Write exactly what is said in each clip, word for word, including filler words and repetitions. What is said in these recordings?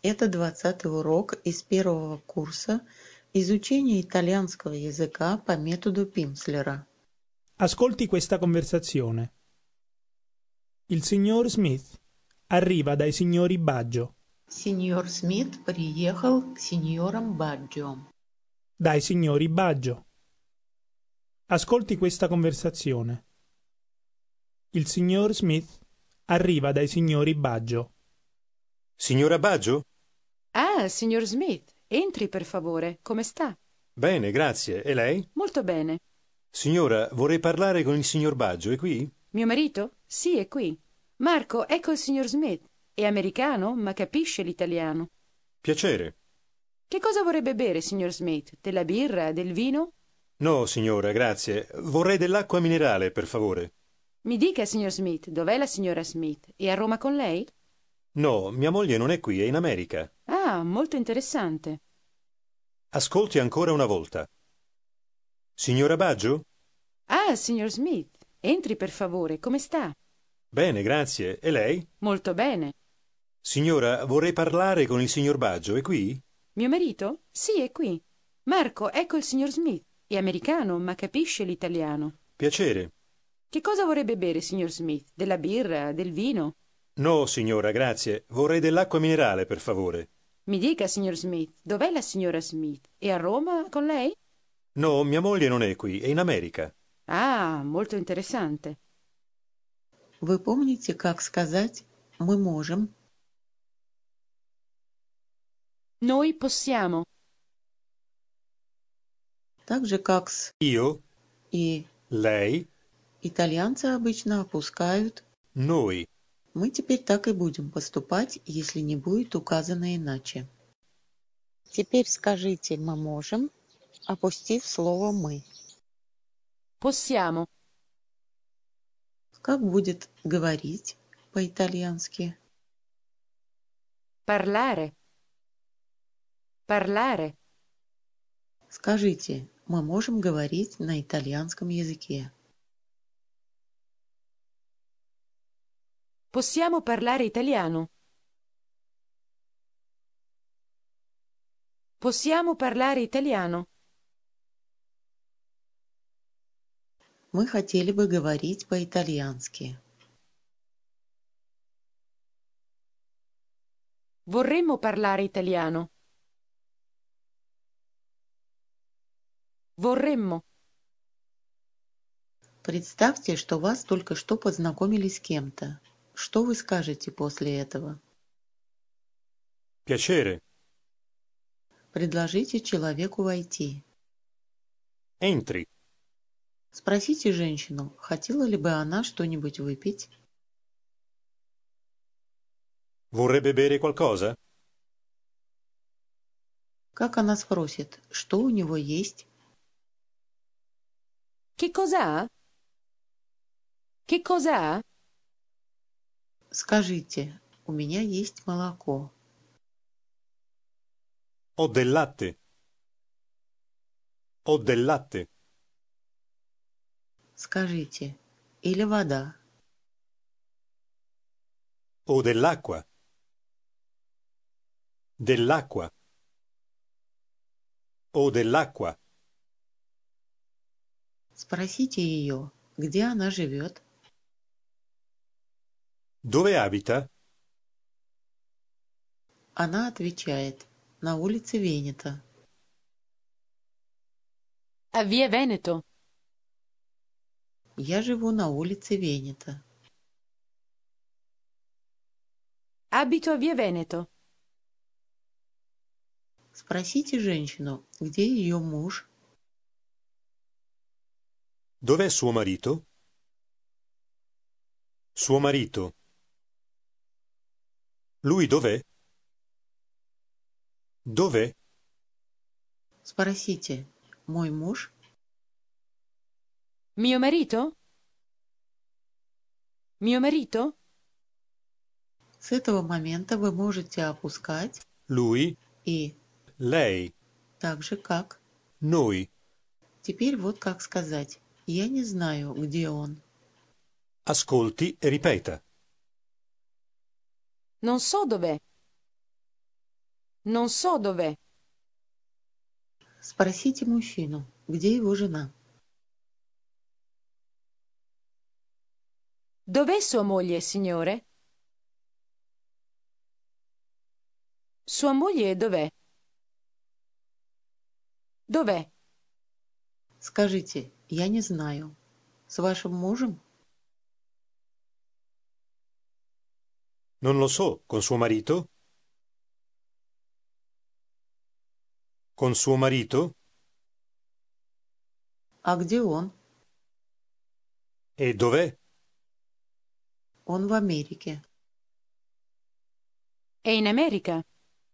Это двадцатый урок из первого курса изучения итальянского языка по методу Пимслера. Ascolti questa conversazione. Il signor Smith arriva dai signori Baggio. Сеньор Смит приехал к сеньорам Баджо. Dai signori Baggio. Ascolti questa conversazione. Il signor Smith arriva dai signori Baggio. Signora Baggio? Ah, signor Smith, entri per favore. Come sta? Bene, grazie. E lei? Molto bene. Signora, vorrei parlare con il signor Baggio, è qui? Mio marito? Sì, è qui. Marco, ecco il signor Smith. È americano, ma capisce l'italiano. Piacere. Che cosa vorrebbe bere, signor Smith? Della birra, del vino? No, signora, grazie. Vorrei dell'acqua minerale, per favore. Mi dica, signor Smith, dov'è la signora Smith? È a Roma con lei? No, mia moglie non è qui, è in America. Ah, molto interessante. Ascolti ancora una volta. Signora Baggio? Ah, signor Smith, entri per favore. Come sta? Bene, grazie. E lei? Molto bene. Signora, vorrei parlare con il signor Baggio, è qui? Mio marito? Sì, è qui. Marco, ecco il signor Smith. È americano, ma capisce l'italiano. Piacere. Che cosa vorrebbe bere, signor Smith? Della birra, del vino? No, signora, grazie. Vorrei dell'acqua minerale, per favore. Mi dica, signor Smith, dov'è la signora Smith? È a Roma con lei? No, mia moglie non è qui, è in America. Ah, molto interessante. Вы помните, как сказать «мы можем»? Noi possiamo. Так же, как с Io, «и» lei, итальянцы обычно опускают. noi. Мы теперь так и будем поступать, если не будет указано иначе. Теперь скажите «мы можем», опустив слово «мы». Possiamo. Как будет говорить по-итальянски? Parlare. Parlare. Скажите, мы можем говорить на итальянском языке. Possiamo parlare italiano. Possiamo parlare italiano. Мы хотели бы говорить по-итальянски. Vorremmo parlare italiano. Vorremmo. Представьте, что вас только что познакомили с кем-то. Что вы скажете после этого? Piacere. Предложите человеку войти. Entri. Спросите женщину, хотела ли бы она что-нибудь выпить? Vorrebbe bere qualcosa? Как она спросит, что у него есть? Che cosa ha? Che cosa ha? Скажите, у меня есть молоко. Ho del latte. Ho del latte. Скажите, или вода. Ho dell'acqua. Dell'acqua. Ho dell'acqua. Спросите ее, где она живет. Dove abita? Она отвечает, на улице Венета. A Via Veneto. Я живу на улице Венета. Abito a Via Veneto. Спросите женщину, где ее муж. Dov'è suo marito? Suo marito. Lui dov'è? Dov'è? Спросите, мой муж. Mio marito? Mio marito? С этого момента вы можете опускать Lui, и lei, так же как. noi. Теперь вот как сказать. Я не знаю, где он. Ascolti e ripeta. Non so dov'è. Non so dov'è. Спросите мужчину, где его жена. Dov'è sua moglie, signore? Sua moglie dov'è? Dov'è? Скажите, я не знаю. С вашим мужем? Non lo so, con suo marito? Con suo marito? А где он? E dov'è? Он в Америке. È in America.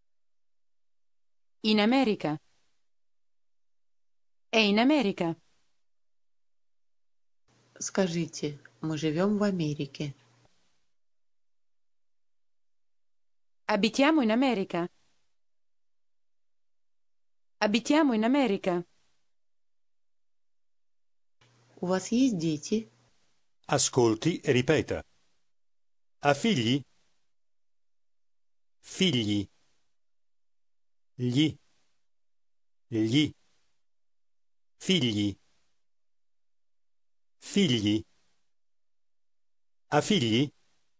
In America. È in America. Скажите, мы живем в Америке. Abitiamo in America. Abitiamo in America. У вас есть дети? Ascolti e ripeta. Ha figli? Figli. Gli. Gli. Figli. Figli. Ha figli?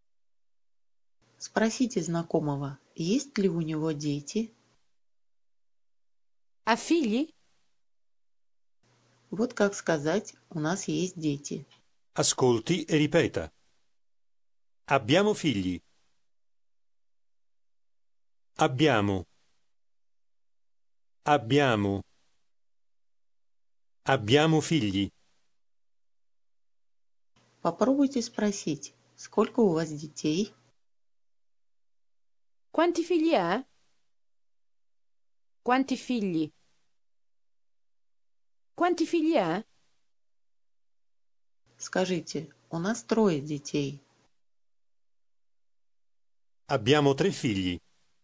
Спросите знакомого, есть ли у него дети? Ha figli? Вот как сказать, у нас есть дети. Ascolti e ripeta. Abbiamo figli. Abbiamo. Abbiamo. Abbiamo figli. Попробуйте спросить, сколько у вас детей? Quanti figli ha? Quanti figli? Quanti figli ha? Скажите, у нас трое детей. Abbiamo tre figli.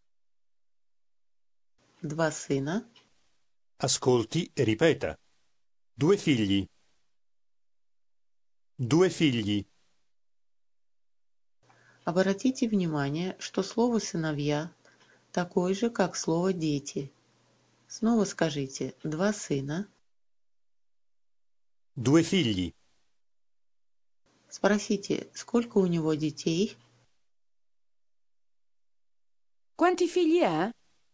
Два сына, Ascolti e ripeta. Due figli. Due figli. Обратите внимание, что слово «сыновья» такое же, как слово «дети». Снова скажите «два сына». Due figli. Спросите, сколько у него детей. Quanti figli ha?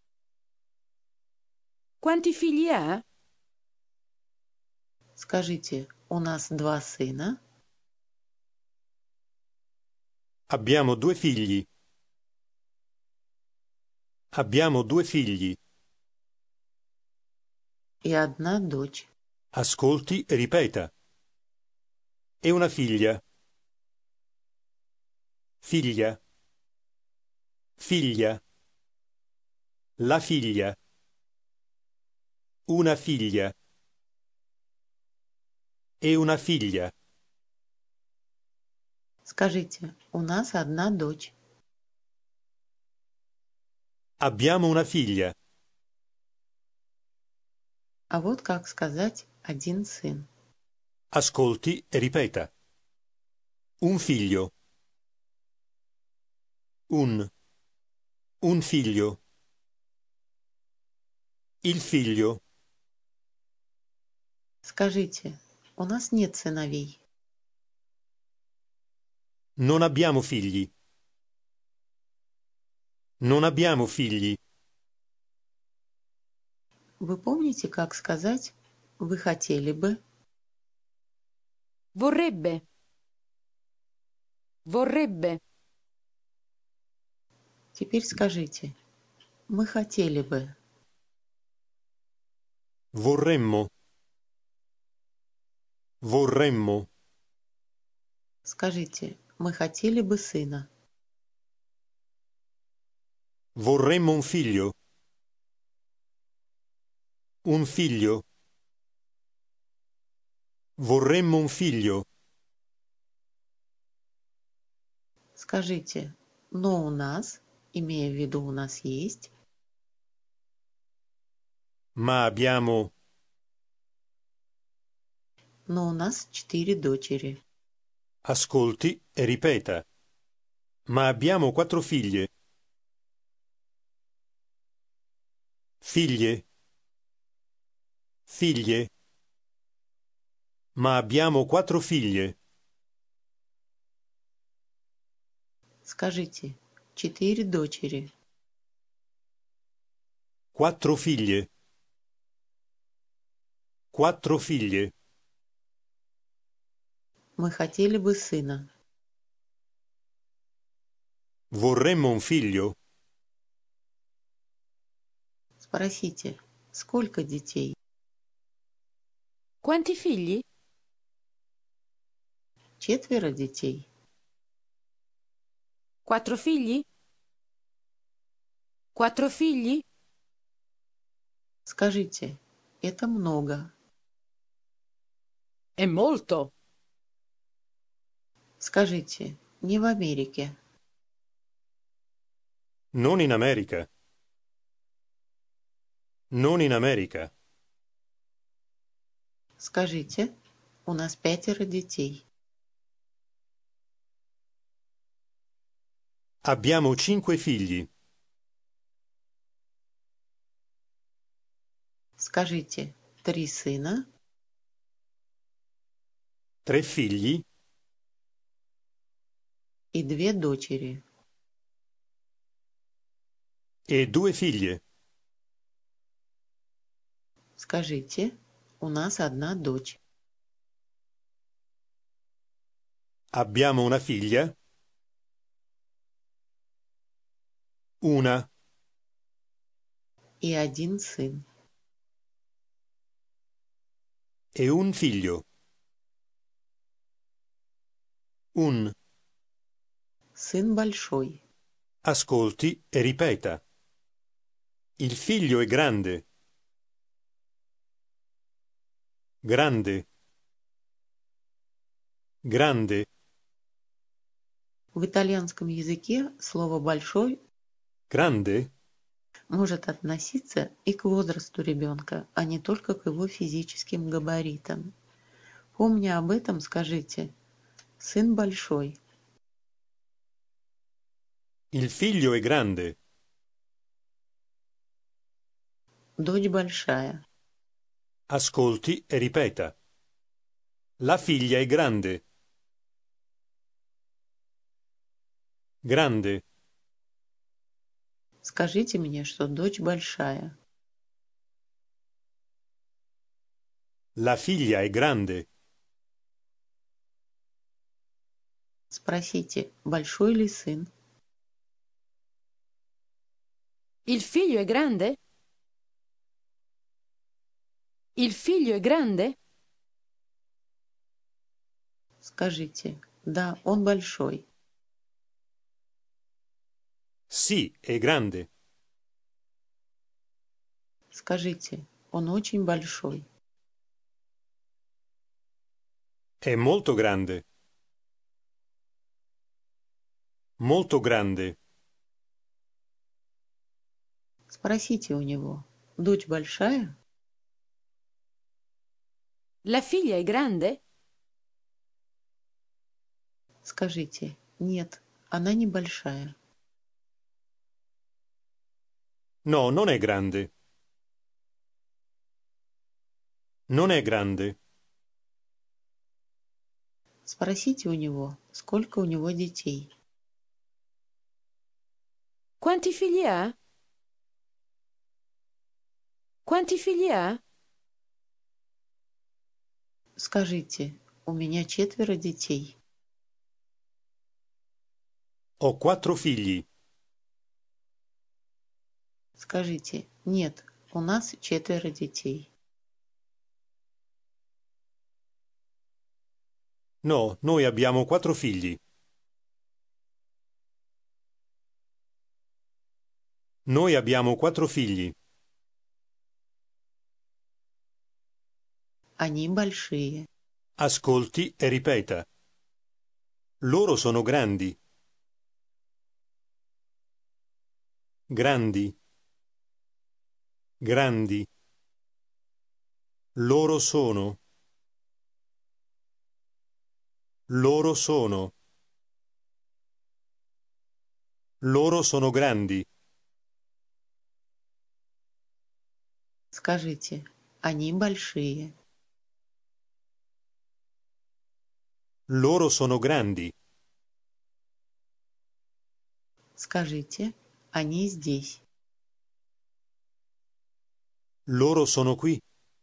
Quanti figli ha? Скажите, у нас два сына. Abbiamo due figli. Abbiamo due figli. И одна дочь. Ascolti e ripeta. E una figlia. Figlia. Figlia. La figlia. Una figlia. E una figlia. Скажите, у нас одна дочь. Abbiamo una figlia. А вот как сказать один сын. Ascolti e ripeta. Un figlio. Un. Un figlio. Il figlio. Скажите, у нас нет сыновей. Non abbiamo figli. Non abbiamo figli. Вы помните, как сказать «вы хотели бы»? Vorrebbe. Vorrebbe. Теперь скажите «мы хотели бы». Vorremmo. Vorremmo. Скажите «мы хотели бы сына». Vorremmo un figlio. Un figlio. Vorremmo un figlio. Скажите «но у нас», имея в виду «у нас есть». Ma abbiamo. Но у нас четыре дочери. Ascolti e ripeta. Ma abbiamo quattro figlie. Figlie? Figlie? Ma abbiamo quattro figlie. Скажите, четыре дочери. Quattro figlie. Quattro figlie. Мы хотели бы сына. Vorremmo un figlio. Спросите, сколько детей? Quanti figli? Четверо детей. Quattro figli? Quattro figli? Скажите, это много. È molto. Скажите, не в Америке. Non in America. Non in America. Скажите, у нас пятеро детей. Abbiamo cinque figli. Скажите, три сына Tre figli и две дочери. e due figlie. Скажите, у нас одна дочь. Abbiamo una figlia. Una И один сын. e un figlio. Un. Сын большой. Ascolti e ripeta. Il figlio è grande. Grande. Grande. В итальянском языке слово «большой» Grande? может относиться и к возрасту ребенка, а не только к его физическим габаритам. Помня об этом, скажите «сын большой». Il figlio è grande. Дочь большая. Ascolti e ripeta. La figlia è grande. Grande. Скажите мне, что дочь большая. La figlia è grande. Спросите, большой ли сын? Il figlio è grande? Il figlio è grande? Скажите, да, он большой. Sì, è grande. Скажите, он очень большой. È molto grande. Molto grande. Спросите у него, дочь большая? La figlia è grande? Скажите, нет, она не большая. No, non è grande. Non è grande. Спросите у него, сколько у него детей. Quanti figli ha? Quanti figli ha? Скажите, у меня четверо детей. Ho quattro figli. Скажите, нет, у нас четверо детей. No, noi abbiamo quattro figli. Noi abbiamo quattro figli. Они большие. Ascolti e ripeta. Loro sono grandi. Grandi. Grandi. Loro sono. Loro sono. Loro sono grandi. Скажите, они большие. Loro sono grandi. Скажите, они здесь. Loro sono qui.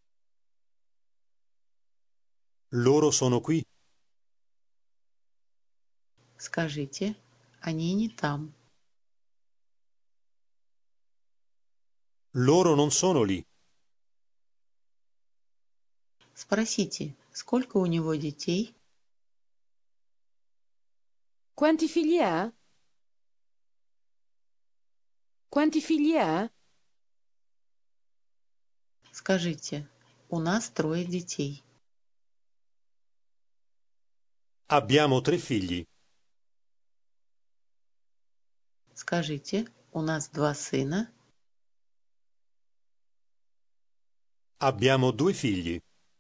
Loro sono qui. Скажите, они не там. Loro non sono lì. Sпросите, сколько у него детей? Quanti figli ha? Quanti figli ha? Скажите, у нас трое детей. Abbiamo tre figli. Скажите, у нас два сына. Abbiamo due figli.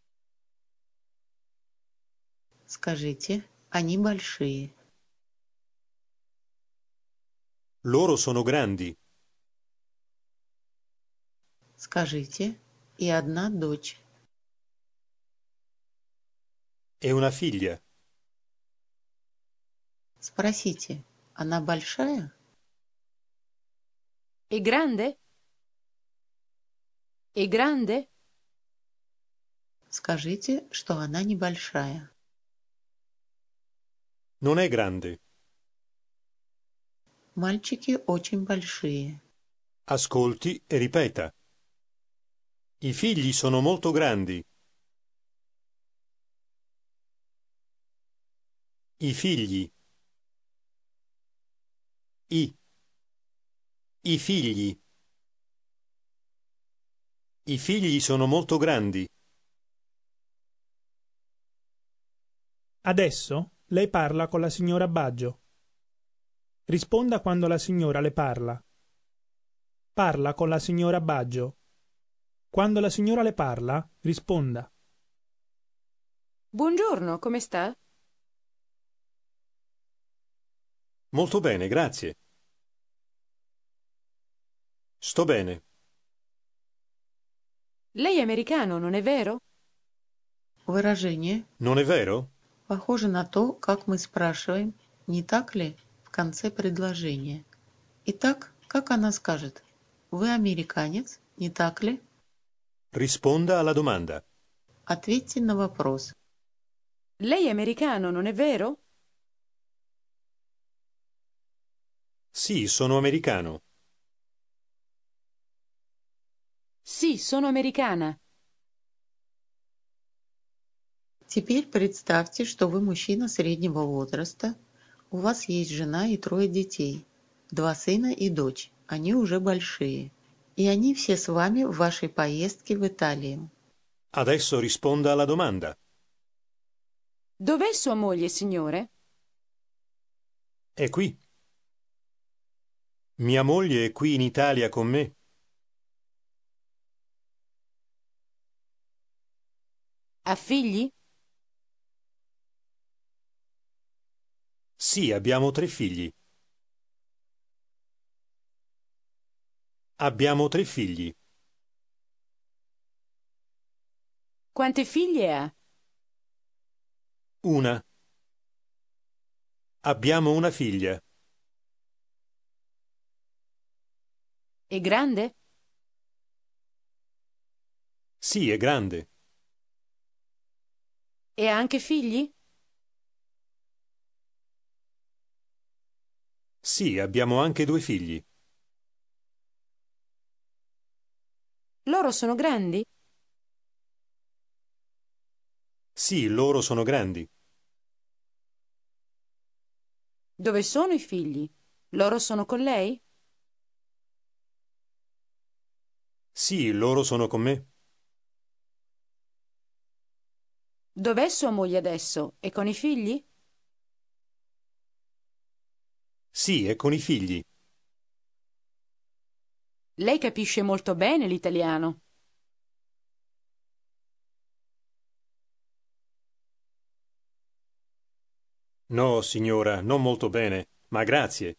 Скажите, они большие. Loro sono grandi. Скажите, и одна дочь. E una figlia. Спросите, она большая? È grande? È grande? Скажите, что она небольшая. Non è grande. Мальчики очень большие. Ascolti e ripeta. I figli sono molto grandi. I figli. I. I figli. I figli sono molto grandi. Adesso lei parla con la signora Baggio. Risponda quando la signora le parla. Parla con la signora Baggio. Quando la signora le parla, risponda. Buongiorno, come sta? Molto bene, grazie. Sto bene. Lei è americano, non è vero? Выражение Non è vero? похоже на то, как мы спрашиваем, не так ли, в конце предложения. Итак, как она скажет? Вы американец, не так ли? Risponda alla domanda. Ответьте на вопрос. Lei è americano, non è vero? Sì, sono americano. Sì, sono americana. Теперь представьте, что вы мужчина среднего возраста, у вас есть жена и трое детей, два сына и дочь, они уже большие, и они все с вами в вашей поездке в Италию. Adesso risponda alla domanda. Dov'è sua moglie, signore? È qui. Mia moglie è qui in Italia con me. Ha figli? Sì, abbiamo tre figli. Abbiamo tre figli. Quante figlie ha? Una. Abbiamo una figlia. È grande? Sì, è grande. E ha anche figli? Sì, abbiamo anche due figli. Loro sono grandi? Sì, loro sono grandi. Dove sono i figli? Loro sono con lei? Sì, loro sono con me. Dov'è sua moglie adesso? È con i figli? Sì, è con i figli. Lei capisce molto bene l'italiano. No, signora, non molto bene, ma grazie.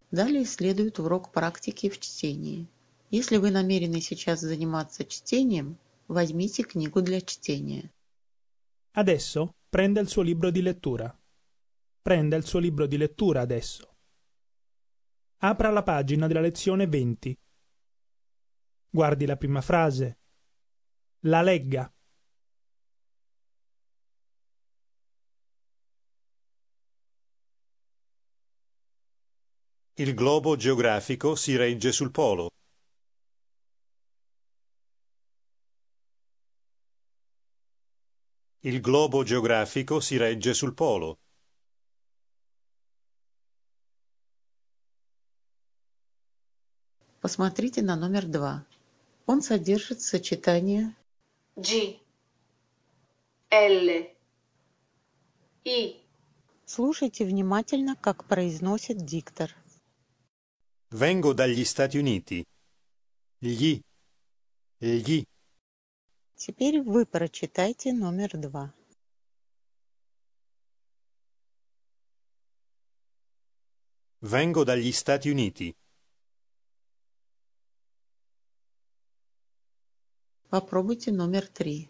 Далее следует урок практики в чтении. Если вы намерены сейчас заниматься чтением, возьмите книгу для чтения. Adesso prenda il suo libro di lettura. Prenda il suo libro di lettura adesso. Apra la pagina della lezione venti. Guardi la prima frase. La legga. Il globo geografico si regge sul polo. Il globo geografico si regge sul polo. Посмотрите на номер два. Он содержит сочетание G, L, I. Слушайте внимательно, как произносит диктор. Vengo dagli Stati Uniti. Gli. Gli. Теперь вы прочитайте номер два. Vengo dagli Stati Uniti. Попробуйте номер три.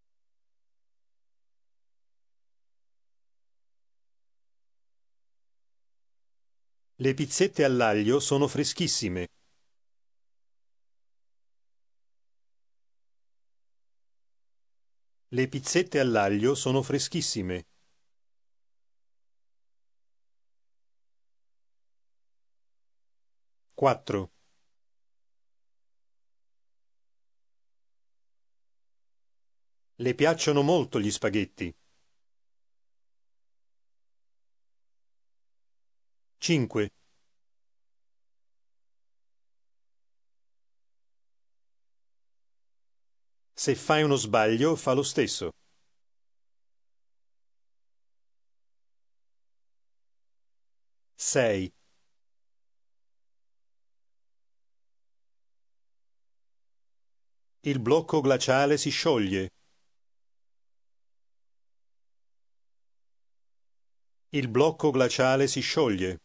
Le pizzette all'aglio sono freschissime. Le pizzette all'aglio sono freschissime. quattro. Le piacciono molto gli spaghetti. cinque. Se fai uno sbaglio, fa lo stesso. sei. Il blocco glaciale si scioglie. Il blocco glaciale si scioglie.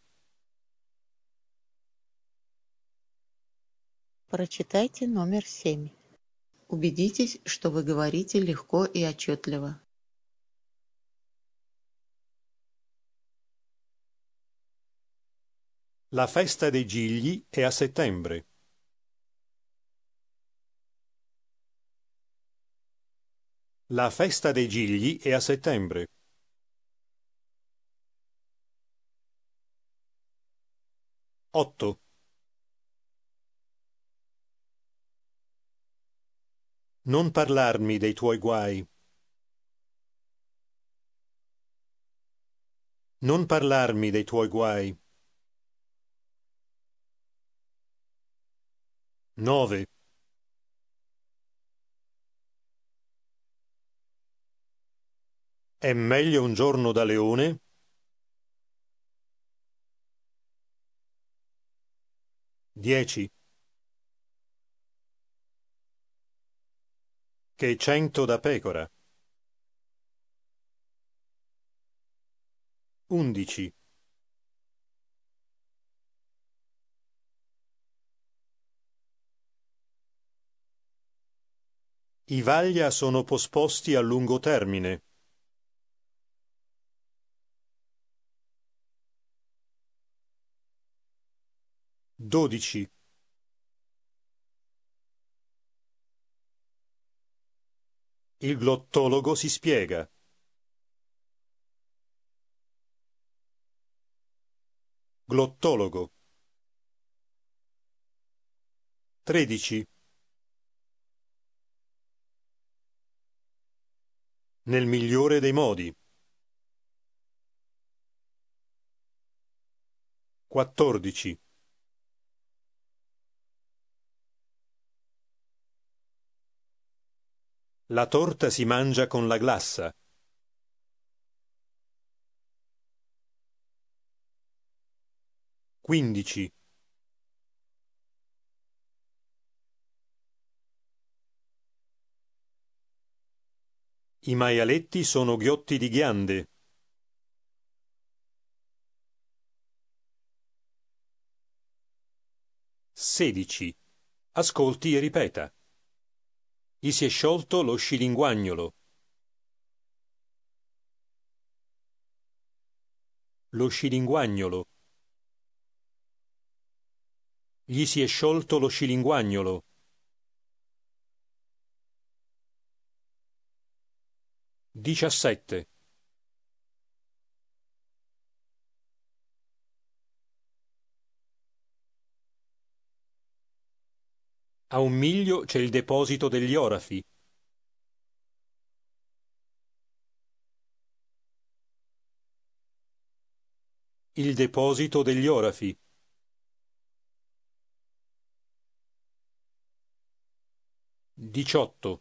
Прочитайте номер семь. Убедитесь, что вы говорите легко и отчетливо. La festa dei Gigli è a settembre. La festa dei Gigli è a settembre. otto. Non parlarmi dei tuoi guai. Non parlarmi dei tuoi guai. nove. È meglio un giorno da leone? dieci. Che cento da pecora. undici. I Vaglia sono posposti a lungo termine. dodici. Il glottologo si spiega. Glottologo. tredici. Nel migliore dei modi. quattordici. La torta si mangia con la glassa. quindici. I maialetti sono ghiotti di ghiande. sedici. Ascolti e ripeta. Gli si è sciolto lo scilinguagnolo. Lo scilinguagnolo. Gli si è sciolto lo scilinguagnolo. diciassette. A un miglio c'è il deposito degli orafi. Il deposito degli orafi. diciotto.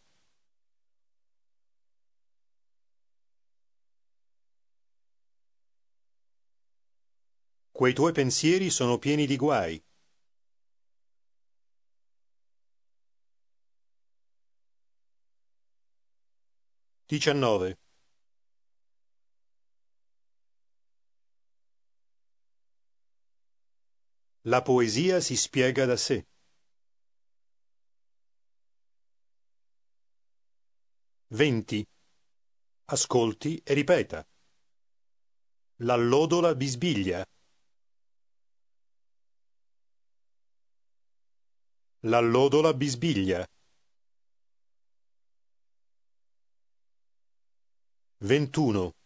Quei tuoi pensieri sono pieni di guai. diciannove. La poesia si spiega da sé. venti. Ascolti e ripeta. L'allodola bisbiglia. L'allodola bisbiglia. ventuno.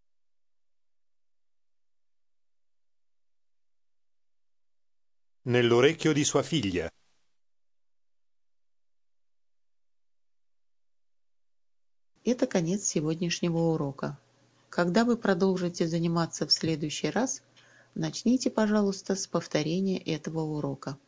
Nell'orecchio di sua figlia. Это конец сегодняшнего урока. Когда вы продолжите заниматься в следующий раз, начните, пожалуйста, с повторения этого урока.